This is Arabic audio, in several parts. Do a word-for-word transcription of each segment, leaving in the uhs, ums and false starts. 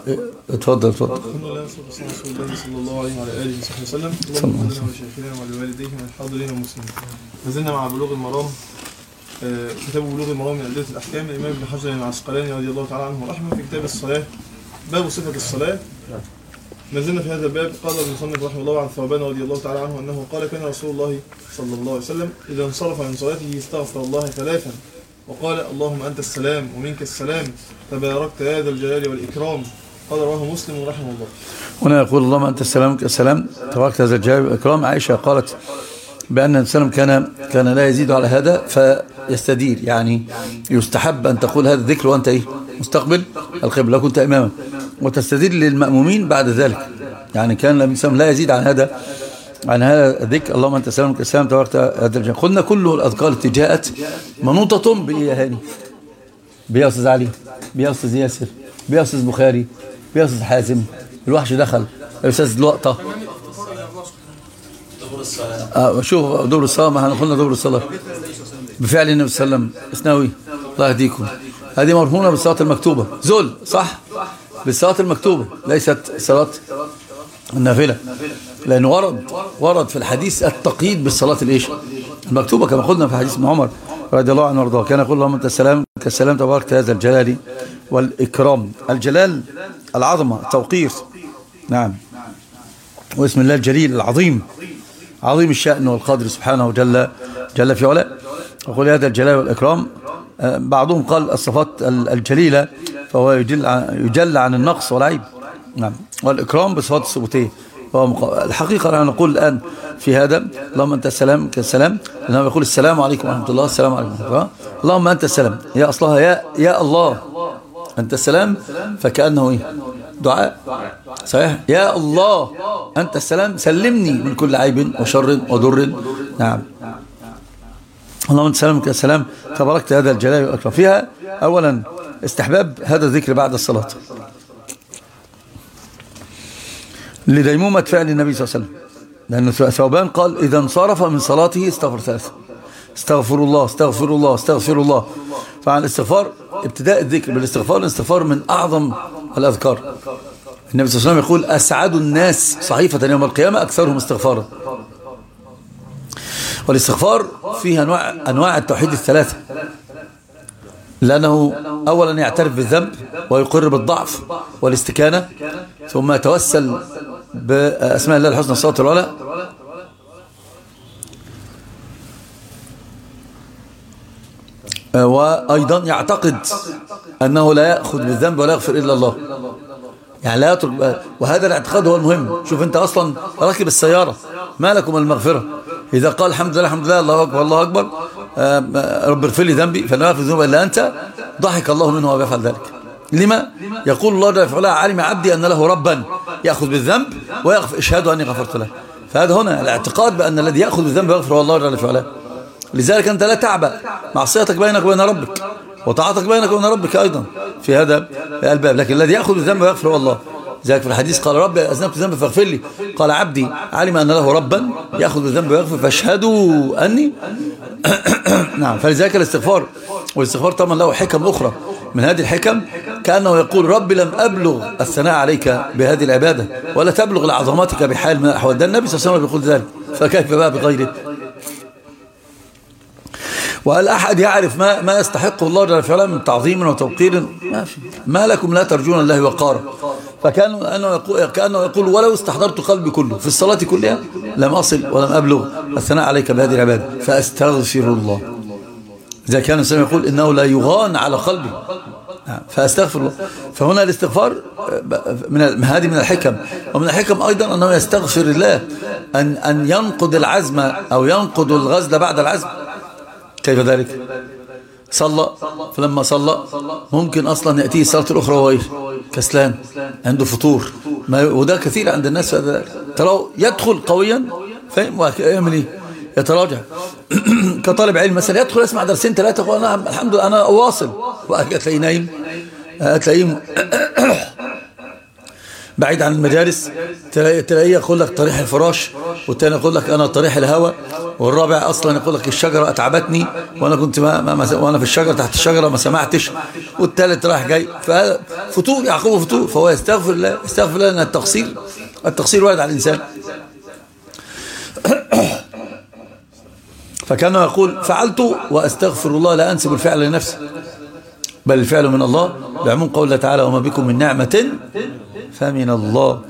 اتفضل اتفضل. الحمد لله والصلاه والسلام على رسول الله صلى الله عليه وعلى اله وصحبه وسلم. اللهم صل على شيخنا ولوالديه والحاضرين والمسلمين. ما زلنا مع بلوغ المرام، كتاب بلوغ المرام من أدلة الأحكام للإمام ابن حجر العسقلاني رضي الله تعالى عنه ورحمه، في كتاب الصلاة باب صفة الصلاة. ما زلنا في هذا الباب. قال المصنف رحمه الله عن ثوبان رضي الله تعالى عنه أنه قال: كان رسول الله صلى الله عليه وسلم إذا انصرف من صلاته استغفر الله ثلاثا وقال: اللهم أنت السلام ومنك السلام تباركت يا ذا الجلال والإكرام. قال رواه مسلم رحمه الله. هنا يقول: اللهم أنت السلام ومنك السلام تباركت يا ذا الجلال والإكرام. عائشة قالت بأن السلام كان كان لا يزيد على هذا فيستدير، يعني يستحب أن تقول هذا الذكر وأنت إيه؟ مستقبل القبلة، كنت إماما، وتستدير للمأمومين بعد ذلك. يعني كان الإنسان لا يزيد عن هذا عن هذا الذكر: اللهم أنت السلام ومنك السلام تباركت يا ذا الجلال. قلنا كل الأذكار التي جاءت منوطة بإيه يا هاني؟ بيا أستاذ علي، بيا أستاذ ياسر، بيا أستاذ بخاري، بيا أستاذ حازم، الوحش دخل، الأستاذ لقطة. آه شوف دور الصلاة، ما احنا قلنا دور الصلاة بفعل النبي صلى الله عليه وسلم. اسنوي الله يهديكم، هذه مرهونة بالصلاة المكتوبة. زول صح بالصلاة المكتوبة، ليست صلاة النافلة، لأنه ورد ورد في الحديث التقييد بالصلاة الإيش المكتوبة، كما قلنا في حديث ابن عمر رضي الله عنه وارضاه. كان يقول: اللهم أنت السلام كالسلام تبارك هذا الجلال والإكرام. الجلال العظمة، التوقير، نعم، واسم الله الجليل العظيم، عظيم الشأن والقدر سبحانه جل جل في علاه. يقول هذا الجلال والإكرام. بعضهم قال الصفات الجليلة فهو يجل عن, يجل عن النقص والعيب، نعم، والإكرام بصفات الثبوتية. الحقيقة أنا نقول الآن في هذا: اللهم أنت السلام كالسلام، لأنه يقول السلام عليكم ورحمة الله، السلام عليكم ورحمة الله. اللهم أنت السلام، يا أصلها يا يا الله، أنت السلام، فكأنه إيه؟ دعاء صحيح. يا الله أنت السلام، سلمني من كل عيب وشر وضر، نعم. اللهم أنت السلام كالسلام تباركت هذا الجلال والإكرام. فيها أولا استحباب هذا الذكر بعد الصلاة لديمومة فعل النبي صلى الله عليه وسلم، لأن ثوبان قال: إذا انصرف من صلاته استغفر ثلاثة، استغفر الله استغفر الله استغفر الله. فعن الاستغفار ابتداء الذكر بالاستغفار، الاستغفار من أعظم الأذكار. النبي صلى الله عليه وسلم يقول: أسعد الناس صحيفة يوم القيامة أكثرهم استغفارا. والاستغفار فيه أنواع, أنواع التوحيد الثلاثة، لأنه أولا يعترف بالذنب ويقر بالضعف والاستكانة، ثم يتوسل بأسماء الله الحسنى الصلاة العلى، وأيضا يعتقد أنه لا يأخذ بالذنب ولا يغفر إلا الله، يعني لا يترك. وهذا الاعتقاد هو المهم. شوف أنت أصلا راكب السيارة، ما لكم المغفرة؟ إذا قال الحمد لله الحمد لله الله أكبر الله أكبر رب اغفر لي ذنبي فلا يغفر الذنوب إلا أنت، ضحك الله منه ويفعل ذلك. لما؟ يقول الله جل وعلا: علم عبدي أن له ربا يأخذ بالذنب ويغفر، اشهدوا أني غفرت له. فهذا هنا الاعتقاد بأن الذي يأخذ بالذنب ويغفر هو الله جل وعلا. لذلك أنت لا تعبأ، معصيتك بينك وبين ربك وطاعتك بينك وبين ربك أيضا في هذا الباب، لكن الذي يأخذ بالذنب ويغفر هو الله. ذلك في الحديث قال: ربي أذنبت ذنبا فاغفر لي، قال: عبدي علم أن له ربا يأخذ بالذنب ويغفر فاشهدوا أني نعم. فلذلك الاستغفار، والاستغفار طبعا له حكم أخرى. من هذه الحكم كأنه يقول: ربي لم أبلغ الثناء عليك بهذه العبادة ولا تبلغ لعظمتك بحال من الأحوال. ده النبي صلى الله عليه وسلم بيقول ذلك، فكيف بقى بغيره؟ وهل أحد يعرف ما ما يستحقه الله جل وعلا من تعظيم وتوقير؟ ما في. ما لكم لا ترجون الله وقارا. فكان أنه يقول كأنه يقول: ولو استحضرت قلبي كله في الصلاة كلها لم أصل ولم أبلغ الثناء عليك بهذه العبادة، فأستغفر الله. إذا كان الإنسان يقول: إنه لا يغان على قلبي، فأستغفر الله. فهنا الاستغفار من هذه من الحكم. ومن الحكم أيضا أنه يستغفر الله، أن أن ينقض العزم أو ينقض الغزل بعد العزم. كيف ذلك؟ صلى، فلما صلى ممكن أصلا يأتيه الصلاة الأخرى وهو كسلان، عنده فطور، وده كثير عند الناس. ترى يدخل قويا فاهم ويعمل ايه؟ يتراجع. كطالب علم مثلا يدخل يسمع درسين ثلاثة يقول: أنا الحمد لله أنا أواصل، وأجي تلاقيه نايم، تلاقيه بعيد عن المجالس، تلاقيه يقول لك طريح الفراش، والتاني يقول لك أنا طريح الهواء، والرابع أصلا يقول لك الشجرة أتعبتني وأنا كنت ما ما وأنا في الشجرة تحت الشجرة ما سمعتش، والثالث رايح جاي، ففتور يعقوب فتور، فهو يستغفر الله يستغفر الله، أن التقصير التقصير وارد على الإنسان. فكان يقول فعلت وأستغفر الله، لا أنسب الفعل لنفسي بل الفعل من الله، بعموم قول الله تعالى وما بكم من نعمة فمن الله.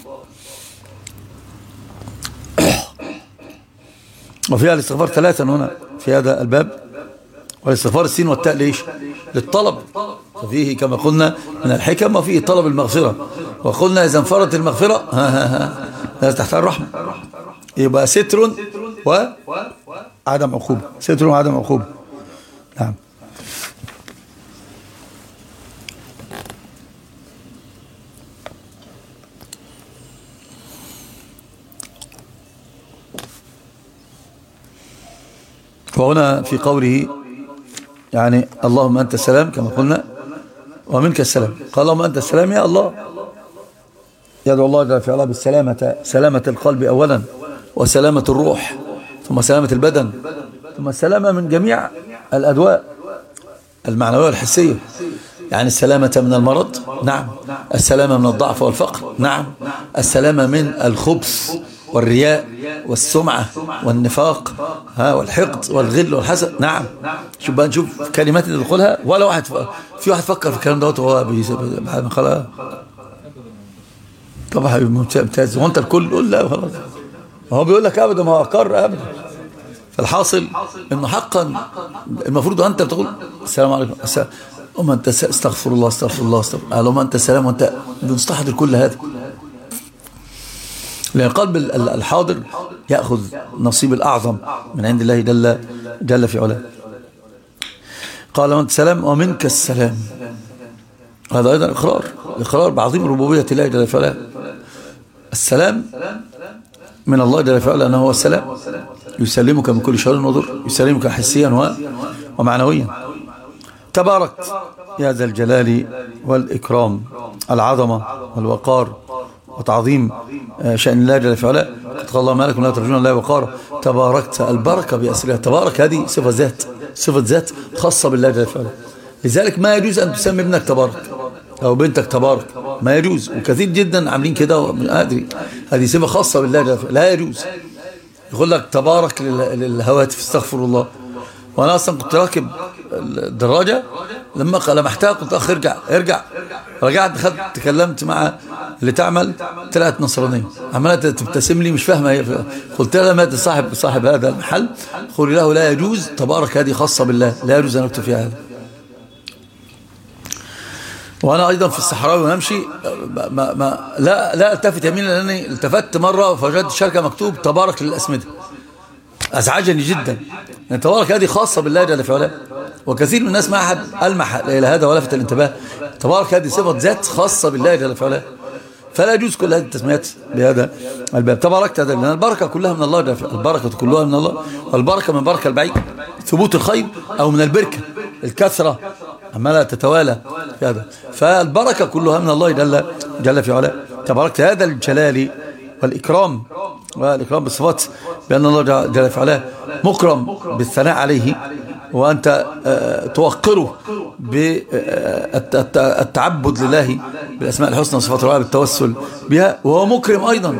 وفيها الاستغفار ثلاثا هنا في هذا الباب، والاستغفار السين والتاء ليش؟ للطلب، ففيه كما قلنا من الحكم وفيه طلب المغفرة، وقلنا إذا انفرت المغفرة ها ها ها لا تحت الرحمة، يبقى ستر وعدم عقوبة، ستر وعدم عقوبة. نعم. وهنا في قوله يعني اللهم أنت السلام كما قلنا ومنك السلام، قال اللهم أنت السلام يا الله، يدعو الله جل في علاه بالسلامة، سلامة القلب أولا، وسلامة الروح، ثم سلامة البدن، ثم السلامة من جميع الأدواء المعنوية والحسية، يعني السلامة من المرض، نعم، السلامة من الضعف والفقر، نعم، السلامة من الخبث والرياء والسمعة والنفاق ها والحقد والغل والحسد، نعم. شوف بقى نشوف كلمات اللي تدخلها، ولا واحد ف... في واحد فكر في الكلام دوت وهو خلاص طبعا ممتاز، وانت الكل يقول لا خلاص، هو بيقول لك ابدا ما هو اقر ابدا. فالحاصل انه حقا المفروض انت بتقول السلام عليكم، اللهم انت استغفر الله استغفر الله استغفر الله، اللهم انت السلام، وانت بنستحضر كل هذا، لأن قلب الحاضر يأخذ نصيب الأعظم من عند الله جل, جل في علاه. قال وأنت السلام ومنك السلام، هذا أيضا إقرار إقرار بعظيم ربوبية الله جل في علاه. السلام من الله جل في علاه أنه هو السلام، يسلمك من كل شر وضر، يسلمك حسيا ومعنويا. تبارك يا ذا الجلال والإكرام، العظمة والوقار وتعظيم شأن الله جل في علاه. قد قال الله ما لكم لا ترجون الله وقارا، تباركت، البركة بأسرها، تبارك هذه صفة ذات، صفة ذات خاصة بالله جل في علاه. لذلك ما يجوز أن تسمي ابنك تبارك أو بنتك تبارك، ما يجوز، وكثير جدا عاملين كده، أدري هذه صفة خاصة بالله جل في علاه، لا يجوز. يقول لك تبارك للهواتف، استغفر الله. وأنا أصلا كنت راكب الدراجة لما لمحتها قلت أخ ارجع ارجع، رجعت دخلت تكلمت مع اللي تعمل طلعت نصرانية عمالة تبتسم لي مش فاهمة هي، قلت لها مات صاحب صاحب هذا المحل، قولي له لا يجوز، تبارك هذه خاصة بالله، لا يجوز أن أكتب فيها هذا. وأنا أيضا في الصحراء ونمشي ما ما لا لا التفت يمينا، لأني التفت مرة فوجدت الشركة مكتوب تبارك للأسمدة، أزعجني جدا، يعني تبارك هذه خاصة بالله جل في علاه، وكثير من الناس ما أحد ألمح إلى هذا ولفت الانتباه. تبارك هذه صفة ذات خاصة بالله جل في علاه، فلا يجوز كل هذه التسميات بهذا الباب. تباركت هذا، لأن البركة كلها من الله جل في علاه، البركة كلها من الله، والبركة من بركة البعيد، ثبوت الخير، أو من البركة الكثرة عمالة تتوالى في هذا، فالبركة كلها من الله جل جل في علاه. تباركت هذا الجلال والإكرام، والإكرام بالصفات، بأن الله جل في علاه مكرم بالثناء عليه، وأنت توقره بالتعبد لله بالأسماء الحسنى وصفات الرائعة بالتوسل بها، وهو مكرم أيضا،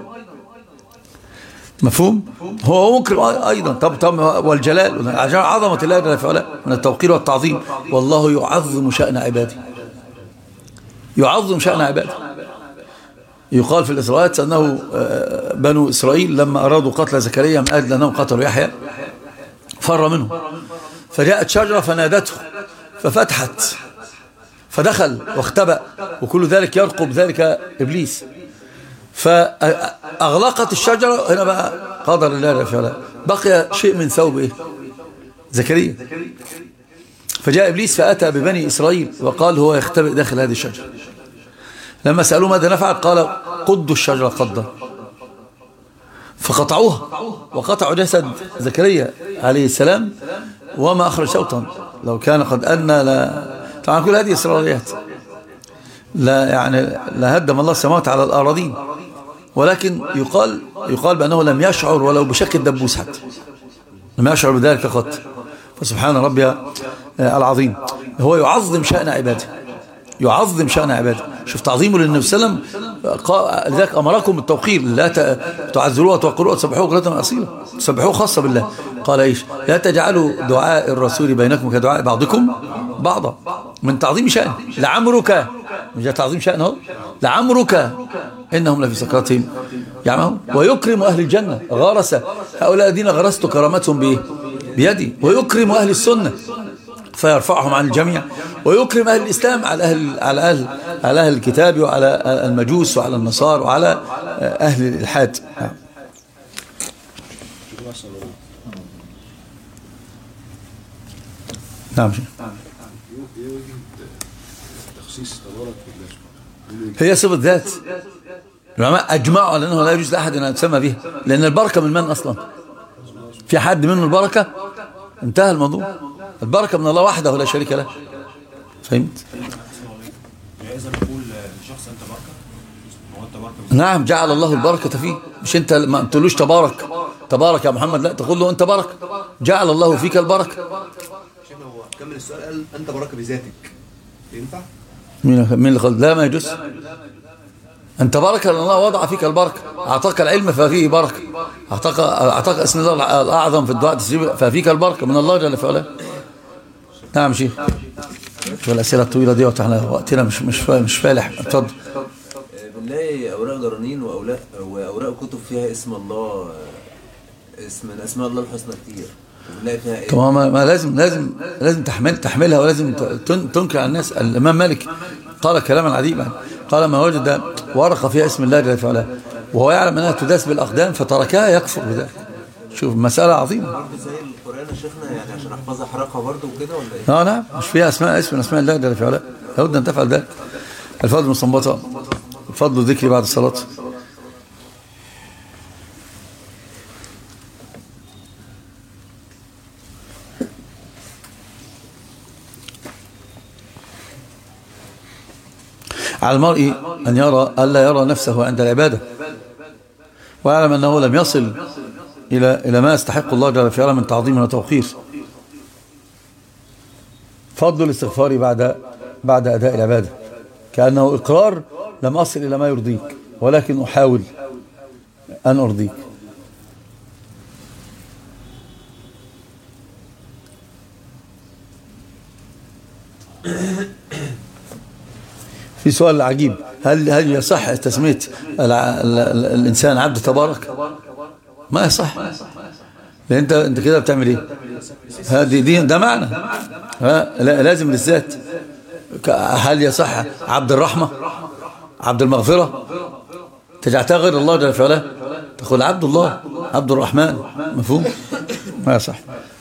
مفهوم؟ هو مكرم أيضا. طب طب والجلال عظمة الله جل في علاه من التوقير والتعظيم، والله يعظم شأن عباده، يعظم شأن عباده. يقال في الإسرائيلات أنه بنو إسرائيل لما أرادوا قتل زكريا من أجل أنهم قتلوا يحيى فر منه، فجاءت شجرة فنادته ففتحت فدخل واختبأ، وكل ذلك يرقب ذلك إبليس، فأغلقت الشجرة. هنا بقى قدر الله جل في علاه، بقي شيء من ثوب إيه؟ زكريا، فجاء إبليس فأتى ببني إسرائيل وقال هو يختبئ داخل هذه الشجرة. لما سألوه ماذا نفعل قال قضوا الشجرة قضا، فقطعوها وقطعوا جسد زكريا عليه السلام وما أخرج صوتا، لو كان قد أنى لا. طبعا كل هذه إسرائيليات، لا يعني لا هدم الله السماوات على الأراضين، ولكن يقال يقال بأنه لم يشعر ولو بشكل دبوس حتى، لم يشعر بذلك قط. فسبحان ربي العظيم. هو يعظم شأن عباده، يعظم شأن عباده. شوف تعظيمه للنبي صلى الله عليه وسلم، لذلك أمركم بالتوقير، لا تعزروه وتوقروه وتسبحوه بكرة أصيلا، تسبحوه خاصة بالله. قال إيش؟ لا تجعلوا دعاء الرسول بينكم كدعاء بعضكم بعضا، من تعظيم شأن. لعمرك، مش تعظيم شأن هو، لعمرك إنهم لفي سكراتهم يعمهون. ويكرم أهل الجنة، غرس هؤلاء الذين غرست كرامتهم بإيه؟ بيدي. ويكرم أهل السنة فيرفعهم عن الجميع. ويكرم أهل الإسلام على أهل, على أهل, على أهل الكتاب وعلى المجوس وعلى النصارى وعلى أهل الإلحاد. نعم. هي صفة ذات، العلماء أجمعوا على أنه لا يجوز لأحد أن يتسمى بها، لأن البركة من من أصلا؟ في حد منه البركة؟ انتهى الموضوع. البركة من الله وحده لا شريك له. فهمت؟ نعم، جعل الله البركة فيه. مش انت ما تقولوش تبارك تبارك يا محمد، لا تقول له انت بركة، جعل الله فيك البركة. شيخنا هو كمل السؤال قال انت بركة بذاتك، ينفع؟ مين مين اللي قال؟ لا، ما يجوز. انت بركة لأن الله وضع فيك البركة، اعطاك العلم ففيه بركة، اعطاك اعطاك اسم الله الاعظم في الدعاء ففيك البركة من الله جل وعلا. نعم شيخ. شو الأسئلة الطويلة دي واحنا وقتنا مش مش مش فالح. اتفضل. بنلاقي أوراق جرانين وأوراق وأوراق كتب فيها اسم الله، اسم من أسماء الله الحسنى كتير، وبنلاقي فيها إيه؟ طبعا ما, ما لازم لازم لازم تحمل تحملها ولازم تنكر على الناس. الإمام مالك قال كلاما عجيبا، قال ما وجد ورقة فيها اسم الله جل وعلا وهو يعلم أنها تداس بالأقدام فتركها يكفر بذلك. شوف مسألة عظيمة. زي القرآن يا شيخنا، يعني عشان أحفظها أحرقها برضه وكده ولا إيه؟ اه نعم، مش فيها اسماء اسم من اسماء الله جل وعلا، لابد ان تفعل ذلك. الفضل مستنبطة، الفضل الذكر بعد الصلاة. على المرء أن يرى ألا يرى نفسه عند العبادة، ويعلم أنه لم يصل إلى إلى ما يستحق الله جل وعلا من تعظيم وتوقير. فضل الاستغفار بعد بعد أداء العبادة، كأنه إقرار لم أصل إلى ما يرضيك ولكن أحاول أن أرضيك. في سؤال عجيب، هل هل يصح تسمية الإنسان عبد تبارك؟ ما يصح، لأن أنت أنت كده بتعمل إيه؟ هذه دي ده معنى، لا لازم للذات. هل يصح عبد الرحمة، عبد المغفرة؟ تجعلها غير الله جل وعلا، تقول عبد الله، عبد الرحمن، مفهوم؟ ما يصح.